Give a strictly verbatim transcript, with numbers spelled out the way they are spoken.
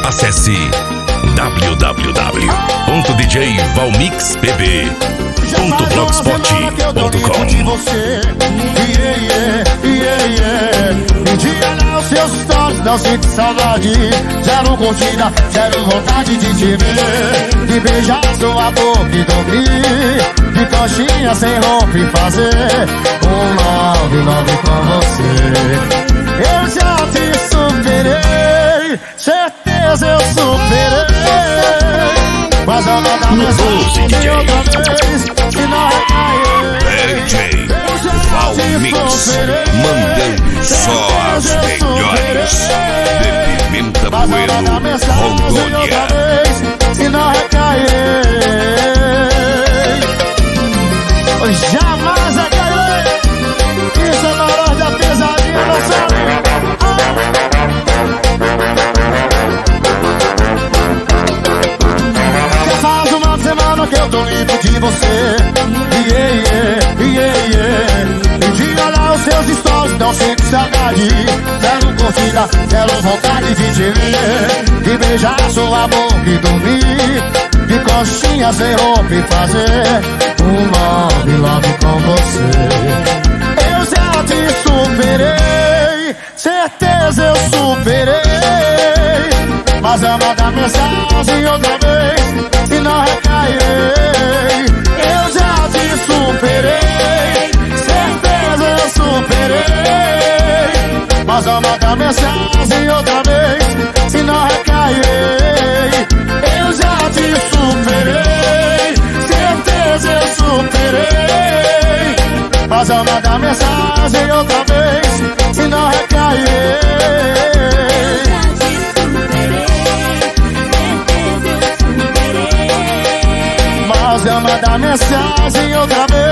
Acesse w w w ponto d j valmix p b ponto blogspot ponto com. Um dia lá os seus stories, não sinto saudade. Zero curtida, zero vontade de te ver, de beijar sua boca e dormir, de coxinha sem roupa e fazer um love, love com você. Eu já te superei, certeza eu superei, mas eu vou dar mensagem outra vez, se não recair. D J Valmix, mandando só as melhores. De Pimenta Bueno, Rondônia. Se não recair, jamais recairei. Isso é na hora da pesadinha, não sabe? Já faz uma semana que eu tô livre de você. Yeah, yeah, yeah, yeah. Um dia lá os seus stories, não sinto saudade. Zero curtida, zero vontade de te ver, de beijar sua boca e dormir, de coxinha sem roupa e fazer um love, love com você. Eu já te superei, certeza eu superei, mas eu mando mensagem outra vez, se não recairei. Eu já te superei, certeza eu superei, mas eu mando mensagem outra vez, se não recairei. Eu já te superei, certeza eu superei, mas eu mando mensagem outra vez, se não recairei. Mas eu mando mensagem outra vez.